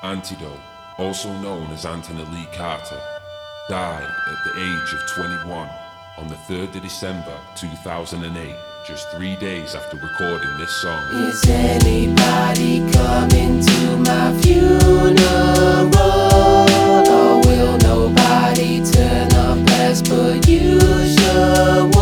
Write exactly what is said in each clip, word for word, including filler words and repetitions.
Antidote, also known as Anthony Lee Carter, died at the age of twenty-one on the third of December two thousand eight, just three days after recording this song. Is anybody coming to my funeral? Or will nobody turn up as per usual?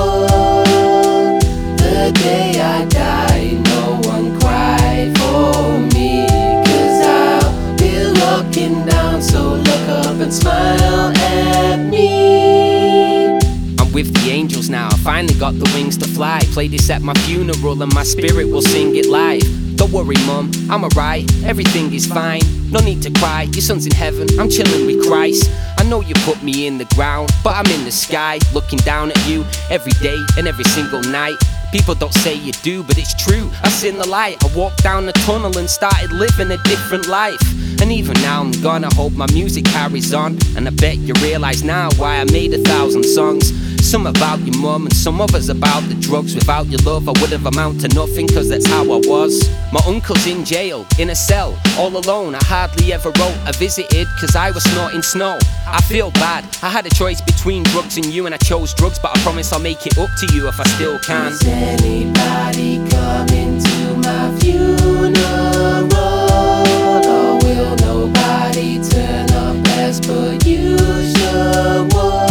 The day I die, no one cried for me, 'cause I'll be looking down, so look up and smile at me. I'm with the angels now, I finally got the wings to fly. Play this at my funeral and my spirit will sing it live. Don't worry mum, I'm alright, everything is fine. No need to cry, your son's in heaven, I'm chilling with Christ. I know you put me in the ground, but I'm in the sky, looking down at you every day and every single night. People don't say you do, but it's true, I seen the light. I walked down the tunnel and started living a different life. And even now I'm gone, I hope my music carries on. And I bet you realise now why I made a thousand songs. Some about your mum and some others about the drugs. Without your love I would have amounted to nothing, 'cause that's how I was. My uncle's in jail, in a cell, all alone. I hardly ever wrote, I visited 'cause I was snorting snow. I feel bad, I had a choice between drugs and you, and I chose drugs, but I promise I'll make it up to you if I still can. Is anybody coming to my funeral? Or will nobody turn up as per usual?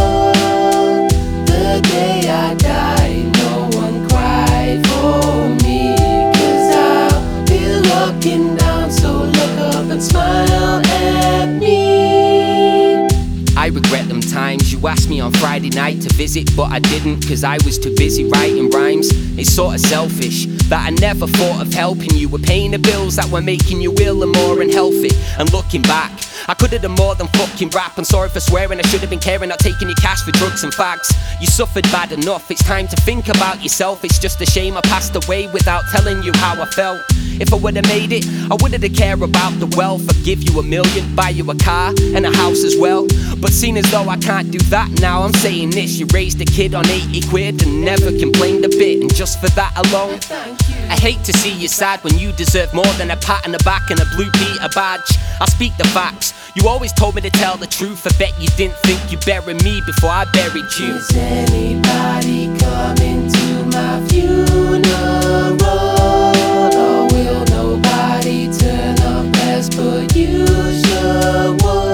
The day I die, no one cried for me, 'cause I'll be looking down, so look up and smile at me. I regret them times you asked me on Friday night to visit, but I didn't, 'cause I was too busy writing rhymes. It's sorta selfish that I never thought of helping you with paying the bills that were making you ill and more unhealthy. And looking back, I could've done more than fucking rap. I'm sorry for swearing, I should've been caring, not taking your cash for drugs and fags. You suffered bad enough, it's time to think about yourself. It's just a shame I passed away without telling you how I felt. If I would've made it, I wouldn't have cared about the wealth. I'd give you a million, buy you a car and a house as well. But seeing as though I can't do that now, I'm saying this: you raised a kid on eighty quid and never complained a bit, and just for that alone, I hate to see you sad when you deserve more than a pat on the back and a blue Peter badge. I speak the facts, you always told me to tell the truth. I bet you didn't think you'd bury me before I buried you. Is anybody coming to my funeral? Or will nobody turn up as per usual?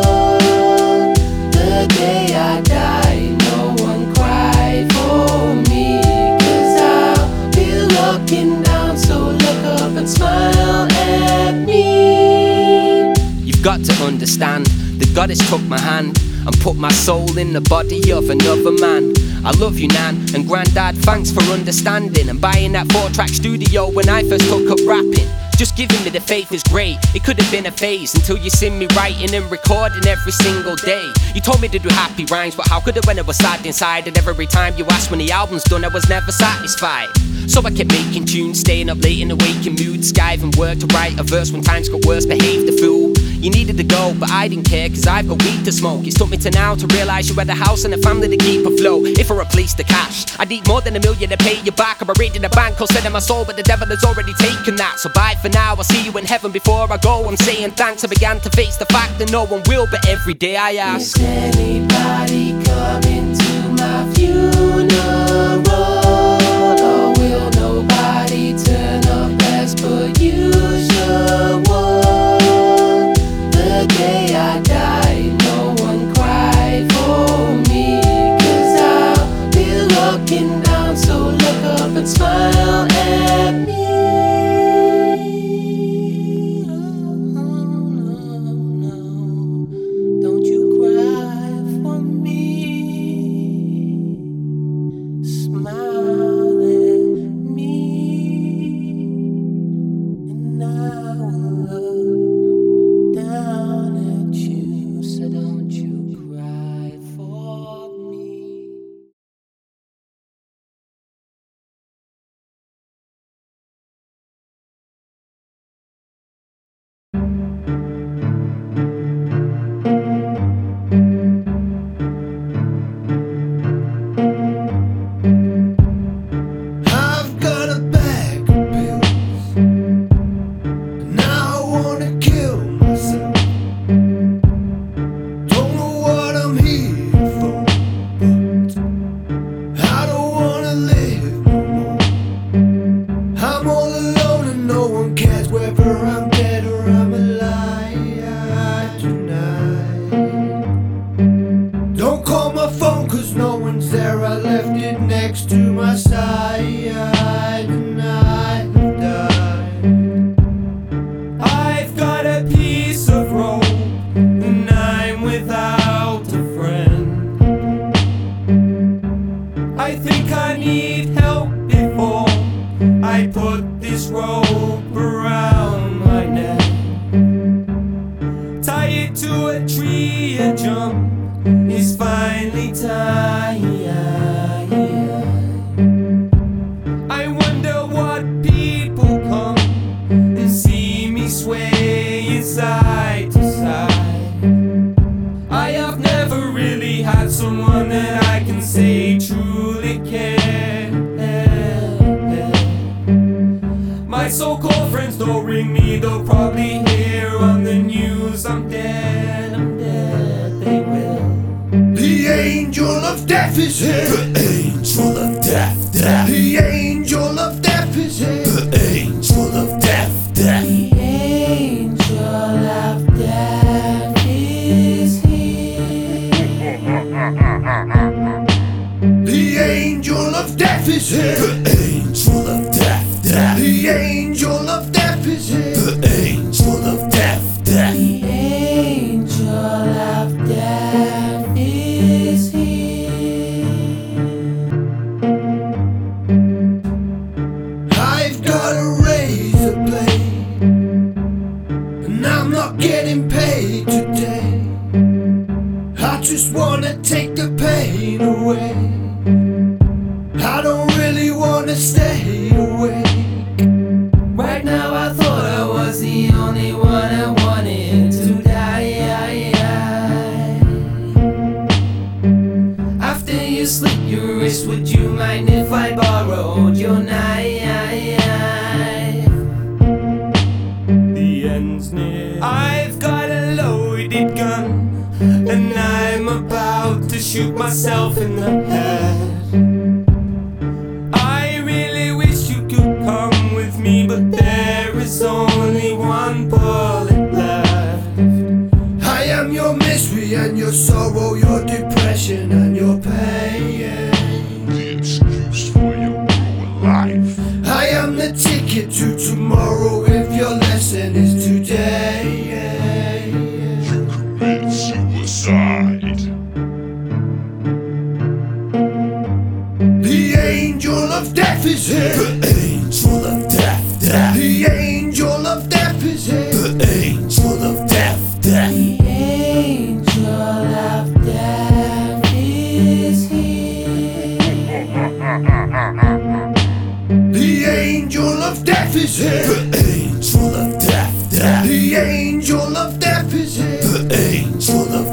The day I die, no one cried for me, 'cause I'll be looking down, so look up and smile at me. You've got to understand, the goddess took my hand and put my soul in the body of another man. I love you, Nan, and Grandad, thanks for understanding and buying that four-track studio when I first took up rapping. Just giving me the faith is great, it could have been a phase until you seen me writing and recording every single day. You told me to do happy rhymes, but how could it when I was sad inside? And every time you asked when the album's done, I was never satisfied. So I kept making tunes, staying up late in a waking mood, skiving work to write a verse when times got worse, behaved the fool. You needed to go, but I didn't care, 'cause I've got weed to smoke. It's took me to now to realise you had a house and a family to keep afloat. If I replace the cash, I need more than a million to pay you back. I'm a in the bank, I'll send in my soul, but the devil has already taken that. So bye for now, I'll see you in heaven. Before I go, I'm saying thanks. I began to face the fact that no one will, but every day I ask, is anybody coming to my funeral? Or will nobody turn up as per usual? The day I die, no one cried for me, 'cause I'll be looking down, so look up and smile at me. Oh, no, no, don't you cry for me. to a tree and jump is finally time. I wonder what people come and see me swaying side to side. I have never really had someone that I can say truly care. My so-called friends don't ring me, they'll probably hear on the news I'm dead, I'm dead, they will. The angel of death is here. The angel of death, death. The angel of death is here. The angel of death, death. The angel of death is here. The angel of death is here. The angel of death, death. The angel of death is here. The angel of death, death. The angel of death is here. I've got a razor blade, and I'm not getting paid today. I just wanna take the pain away. I don't really wanna stay awake. Right now I thought I was the only one I wanted to die. After you slit your wrist, would you mind if I borrowed your knife? The end's near. I've got a loaded gun, and I'm about to shoot myself in the head. I really wish you could come with me, but there is only one bullet left. I am your misery and your sorrow, your depression and your pain. The excuse for your ruined life. I am the ticket to tomorrow if your lesson is today. You commit suicide. The angel of death is here. The angel of death, death. The angel of death is here. The angel of death, death. The angel of death is here. The angel of death is here. The angel of death, death. The angel of death is here. The angel of